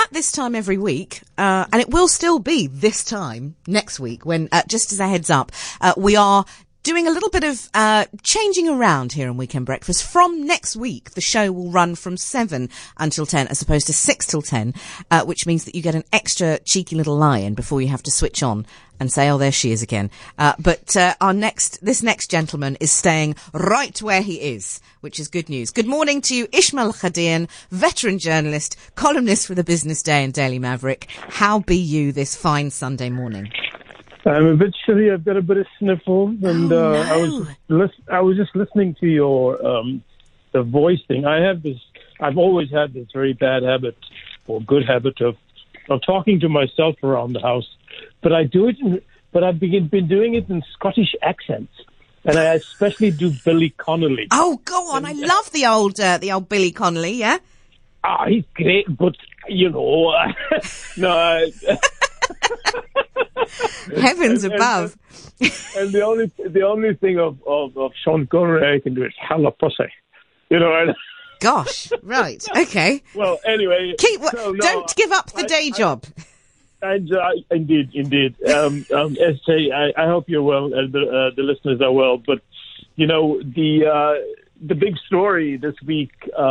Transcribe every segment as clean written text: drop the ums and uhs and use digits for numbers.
at this time every week, and it will still be this time next week when, just as a heads up, we are doing a little bit of changing around here on Weekend Breakfast. From next week, the show will run from 7 until 10 as opposed to 6 till 10, which means that you get an extra cheeky little lie-in before you have to switch on and say, oh, there she is again. But this next gentleman is staying right where he is, which is good news. Good morning to you, Ishmael Khadian, veteran journalist, columnist for the Business Day and Daily Maverick. How be you this fine Sunday morning? I'm a bit chilly. I've got a bit of sniffles, and I was just listening to your the voice thing. I've always had this very bad habit, or good habit, of talking to myself around the house. But I do it, but I've been doing it in Scottish accents, and I especially do Billy Connolly. Oh, go on! I love the old Billy Connolly. Yeah. He's great, but no. Heavens above. And the only thing of Sean Connery I can do is "Halla pussy," Gosh, right, okay. Well, anyway, don't give up the day job. Indeed. SJ, I hope you're well, and the listeners are well. But the big story this week,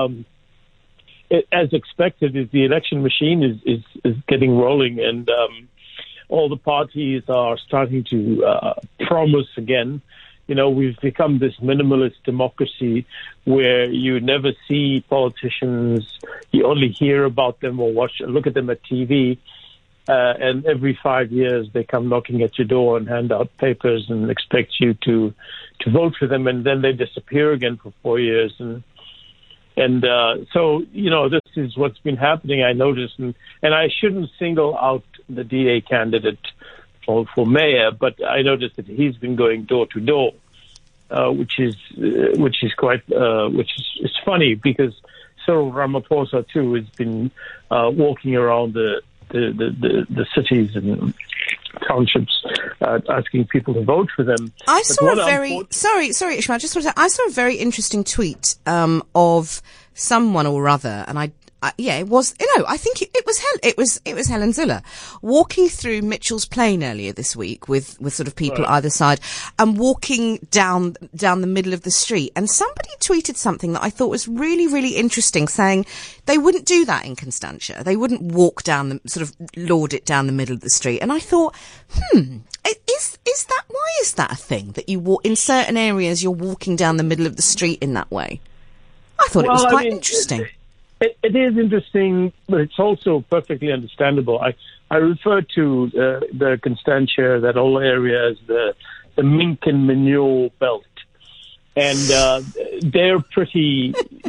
as expected, is the election machine is getting rolling, and all the parties are starting to promise again. We've become this minimalist democracy where you never see politicians. You only hear about them or look at them at TV. And every 5 years they come knocking at your door and hand out papers and expect you to vote for them. And then they disappear again for 4 years. So this is what's been happening, I noticed. And I shouldn't single out the DA candidate for mayor, but I noticed that he's been going door to door, which is funny because Cyril Ramaphosa too has been walking around the cities and townships asking people to vote for them. I saw sorry Ishmael, I saw a very interesting tweet of someone or other, and it was, I think it was Helen Ziller walking through Mitchell's Plain earlier this week with sort of people either side and walking down the middle of the street. And somebody tweeted something that I thought was really, really interesting, saying they wouldn't do that in Constantia. They wouldn't walk down lord it down the middle of the street. And I thought, why is that a thing that you walk in certain areas? You're walking down the middle of the street in that way. I thought it was quite interesting. It is interesting, but it's also perfectly understandable. I refer to the Constantia, that whole area, as the mink and manure belt, and they're pretty,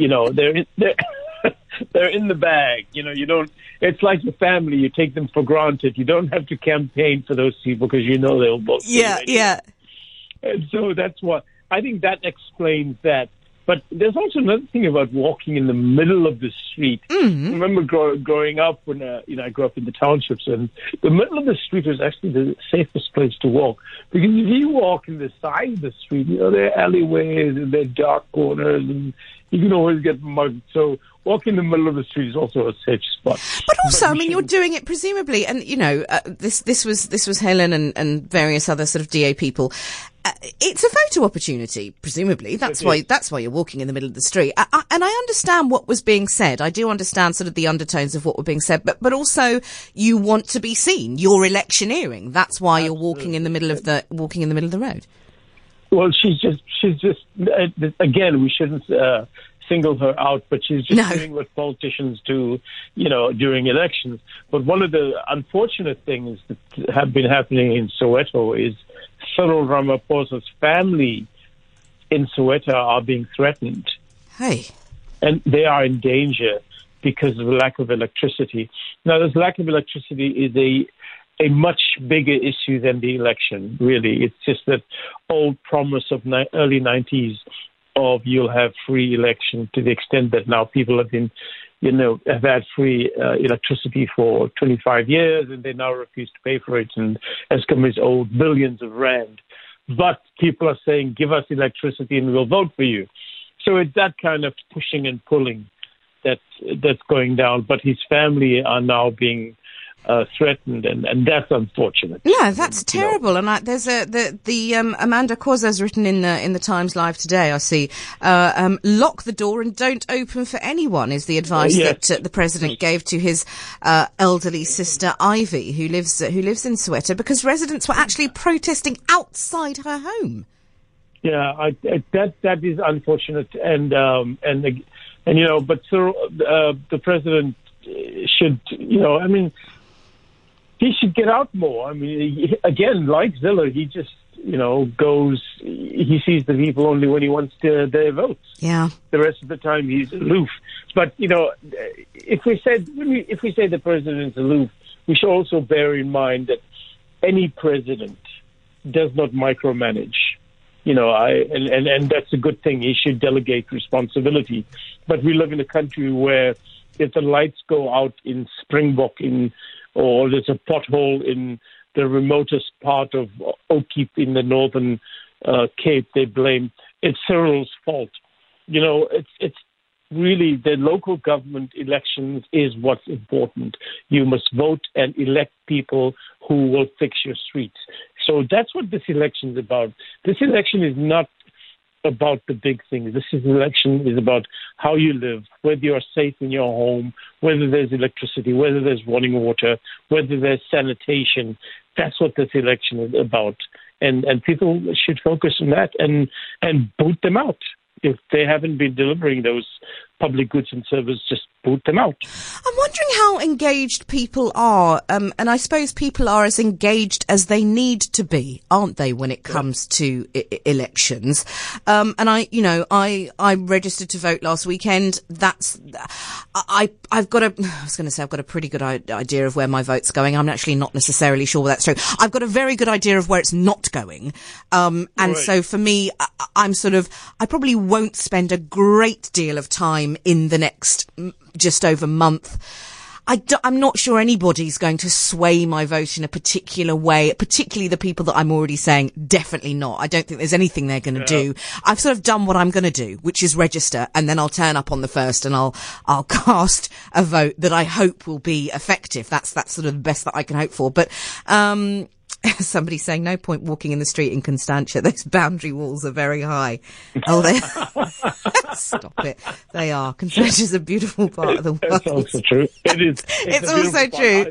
they're in the bag. You don't. It's like your family; you take them for granted. You don't have to campaign for those people because they'll vote. Yeah. And so that's what I think that explains that. But there's also another thing about walking in the middle of the street. Mm-hmm. I remember growing up when I grew up in the townships, and the middle of the street was actually the safest place to walk. Because if you walk in the side of the street, there are alleyways and there are dark corners, and you can always get mugged. So walking in the middle of the street is also a safe spot. But also, you're doing it presumably, and this was Helen and various other sort of DA people. It's a photo opportunity, presumably. That's why you're walking in the middle of the street. And I understand what was being said. I do understand sort of the undertones of what were being said, but also you want to be seen. You're electioneering. That's why you're walking in the middle of the road. Well, she's just again, we shouldn't single her out, but she's just doing what politicians do, during elections. But one of the unfortunate things that have been happening in Soweto is Cyril Ramaphosa's family in Soweto are being threatened. Hey. And they are in danger because of the lack of electricity. Now, this lack of electricity is a much bigger issue than the election, really. It's just that old promise of early 90s of you'll have free election, to the extent that now people have been, have had free electricity for 25 years, and they now refuse to pay for it. And Eskom is owed billions of rand. But people are saying, give us electricity and we'll vote for you. So it's that kind of pushing and pulling that's going down, but his family are now being threatened, and that's unfortunate. Yeah, that's terrible. And there's Amanda Causa's written in the Times Live today. I see. Lock the door and don't open for anyone is the advice that the president gave to his elderly sister Ivy, who lives in Soweto, because residents were actually protesting outside her home. Yeah, that is unfortunate, and but the president should, he should get out more. I mean, again, like Zille, he just, goes, he sees the people only when he wants their votes. Yeah. The rest of the time he's aloof. But, if we say the president's aloof, we should also bear in mind that any president does not micromanage. And that's a good thing. He should delegate responsibility. But we live in a country where if the lights go out in Springbok or there's a pothole in the remotest part of Oakheep in the northern Cape, they blame it's Cyril's fault. It's really the local government elections is what's important. You must vote and elect people who will fix your streets. So that's what this election is about. This election is not about the big things. This election is about how you live, whether you're safe in your home, whether there's electricity, whether there's running water, whether there's sanitation. That's what this election is about. And people should focus on that and boot them out. If they haven't been delivering those public goods and services, just boot them out. I'm wondering how engaged people are, and I suppose people are as engaged as they need to be, aren't they, when it comes to elections? And I registered to vote last weekend. I've got a pretty good idea of where my vote's going. I'm actually not necessarily sure that's true. I've got a very good idea of where it's not going. So for me, I probably won't spend a great deal of time in the next just over month. I'm not sure anybody's going to sway my vote in a particular way, particularly the people that I'm already saying definitely not. I don't think there's anything they're going to do. I've sort of done what I'm going to do, which is register, and then I'll turn up on the 1st and I'll cast a vote that I hope will be effective. That's sort of the best that I can hope for. But, somebody's saying no point walking in the street in Constantia. Those boundary walls are very high. Oh, they stop it. They are. Constantia's a beautiful part of the world. That's also true. It is. It's also true.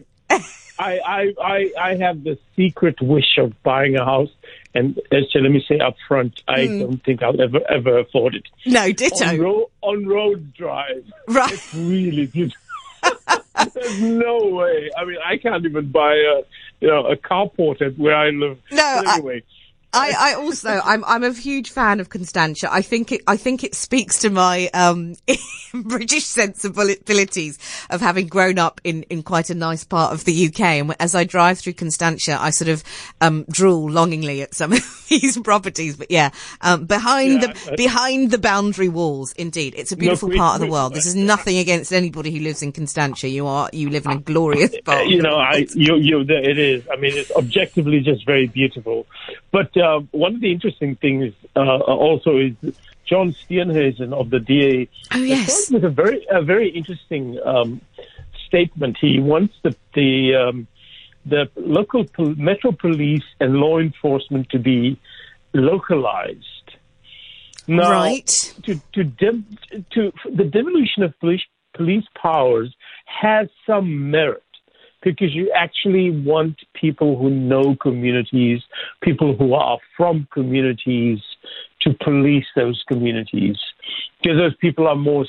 I have the secret wish of buying a house, and let me say up front, I don't think I'll ever afford it. No, ditto. On Rhodes Drive. Right. It's really beautiful. There's no way. I mean, I can't even buy a carport at where I live. No, but anyway. I also, I'm a huge fan of Constantia. I think it speaks to my, British sensibilities of having grown up in quite a nice part of the UK. And as I drive through Constantia, I sort of, drool longingly at some of these properties. But behind the boundary walls, indeed, it's a beautiful part of the world. This is nothing against anybody who lives in Constantia. You live in a glorious part. It is. I mean, it's objectively just very beautiful. But one of the interesting things also is John Steenhuisen of the DA. Oh, yes. With a very interesting statement. He wants the local metro police and law enforcement to be localized. Now, right. To the devolution of police powers has some merit, because you actually want people who know communities, people who are from communities, to police those communities, because those people are more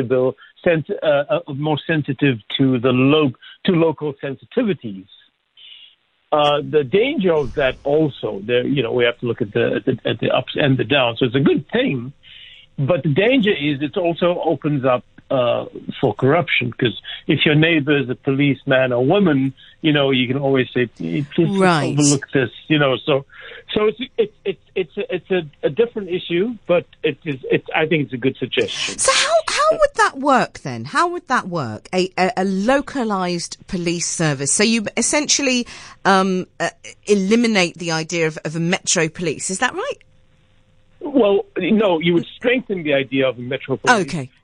more sensitive to local sensitivities. The danger of that also, we have to look at the ups and the downs. So it's a good thing, but the danger is it also opens up for corruption, because if your neighbor is a policeman or woman, you can always say, please overlook this, So it's a different issue, but I think it's a good suggestion. So how would that work then? How would that work? A localized police service. So you essentially eliminate the idea of a metro police. Is that right? Well, no, you would strengthen the idea of a metro police. Okay.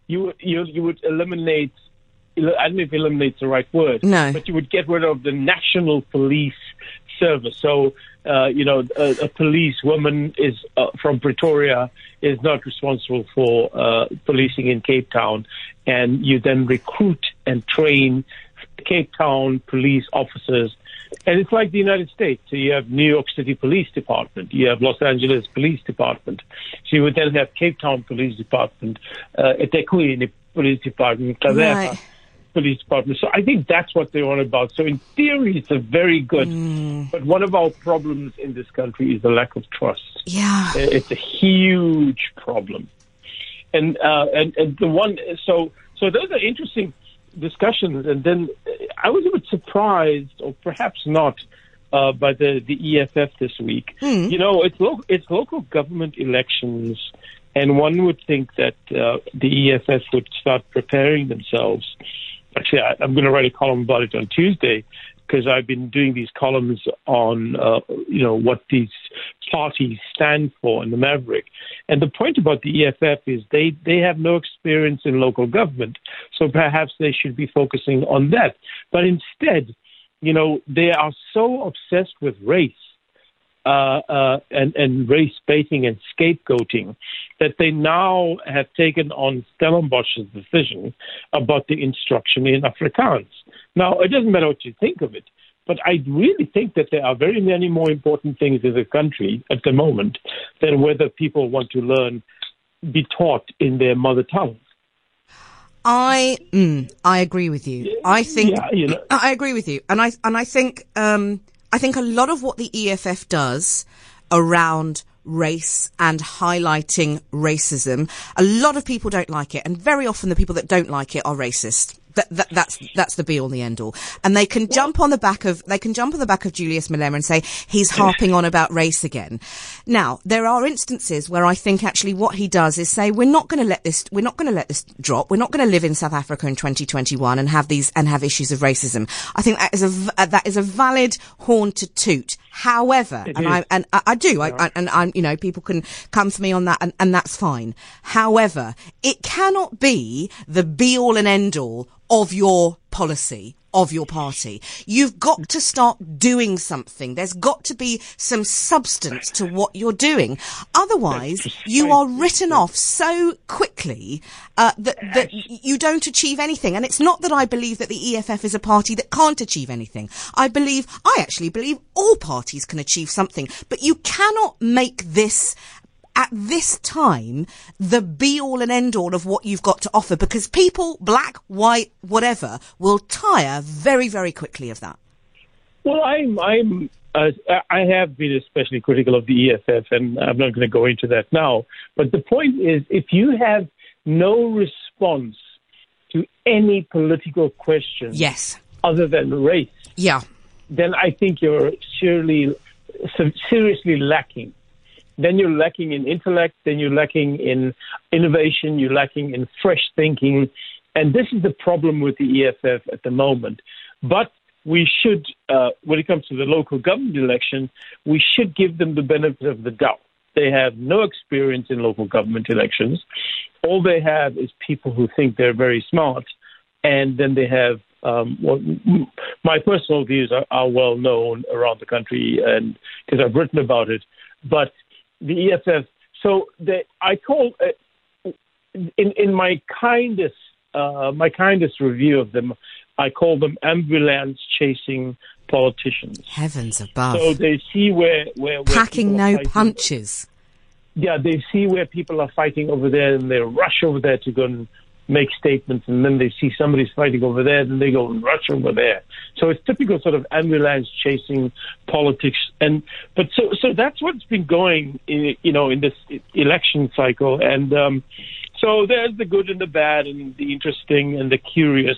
you would eliminate. I don't know if eliminate's the right word, no, but you would get rid of the National Police Service. So, a police woman is from Pretoria is not responsible for policing in Cape Town, and you then recruit and train Cape Town police officers. And it's like the United States. So you have New York City Police Department. You have Los Angeles Police Department. So you would then have Cape Town Police Department, eThekwini Police Department, Kazera Police Department. So I think that's what they're on about. So in theory, it's a very good. But one of our problems in this country is the lack of trust. Yeah. It's a huge problem. And the one, so those are interesting discussions. And then I was a bit surprised, or perhaps not, by the EFF this week. It's local government elections, and one would think that the EFF would start preparing themselves. Actually, I'm going to write a column about it on Tuesday, because I've been doing these columns on, what these parties stand for in the Maverick. And the point about the EFF is they have no experience in local government, so perhaps they should be focusing on that. But instead, they are so obsessed with race and race baiting and scapegoating that they now have taken on Stellenbosch's decision about the instruction in Afrikaans. Now, it doesn't matter what you think of it, but I really think that there are very many more important things in the country at the moment than whether people want to be taught in their mother tongue. I agree with you. I think I agree with you, and I think a lot of what the EFF does around race and highlighting racism, a lot of people don't like it, and very often the people that don't like it are racist. That's the be all and the end all. And they can jump on the back of Julius Malema and say he's harping on about race again. Now, there are instances where I think actually what he does is say we're not going to let this drop. We're not going to live in South Africa in 2021 and have issues of racism. I think that is a valid horn to toot. However, people can come for me on that, and that's fine. However, it cannot be the be all and end all of your policy, of your party. You've got to start doing something. There's got to be some substance to what you're doing. Otherwise, you are written off so quickly that you don't achieve anything. And it's not that I believe that the EFF is a party that can't achieve anything. I actually believe all parties can achieve something. But you cannot make this at this time the be-all and end-all of what you've got to offer, because people, black, white, whatever, will tire very, very quickly of that. Well, I have been especially critical of the EFF, and I'm not going to go into that now. But the point is, if you have no response to any political question other than race, then I think you're seriously lacking. Then you're lacking in intellect, then you're lacking in innovation, you're lacking in fresh thinking. And this is the problem with the EFF at the moment. But we should, when it comes to the local government election, we should give them the benefit of the doubt. They have no experience in local government elections. All they have is people who think they're very smart. And then they have, my personal views are well known around the country, and because I've written about it. But the EFF, I call in my kindest review of them, I call them ambulance chasing politicians. Heavens above! So they see where packing no punches. Yeah, they see where people are fighting over there, and they rush over there to go and make statements, and then they see somebody's fighting over there, then they go and rush over there. So it's typical sort of ambulance chasing politics, but that's what's been going in this election cycle, and so there's the good and the bad and the interesting and the curious.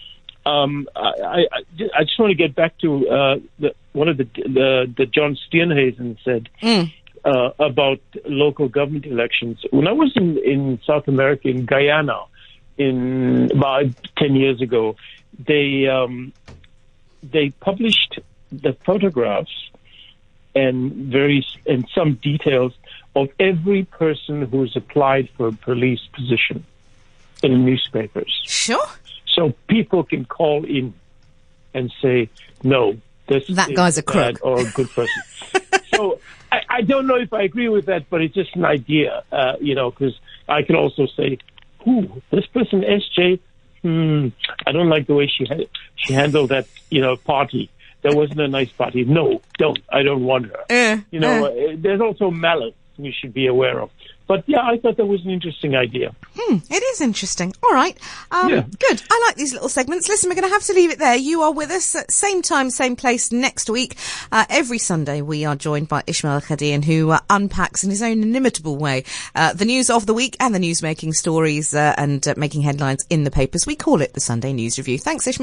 I just want to get back to one of the John Steenhuisen said about local government elections. When I was in South America, in Guyana, in about 10 years ago, they published the photographs and some details of every person who's applied for a police position. in newspapers. Sure. So people can call in and say, no, that guy's a crook or a good person. So I don't know if I agree with that, but it's just an idea, because I can also say, this person, SJ, I don't like the way she handled that, party. That wasn't a nice party. No, I don't want her. There's also malice we should be aware of. But yeah, I thought that was an interesting idea. It is interesting. All right. Good. I like these little segments. Listen, we're going to have to leave it there. You are with us at same time, same place next week. Every Sunday we are joined by Ismail Khadian, who unpacks in his own inimitable way the news of the week and the news-making stories and making headlines in the papers. We call it the Sunday News Review. Thanks, Ismail.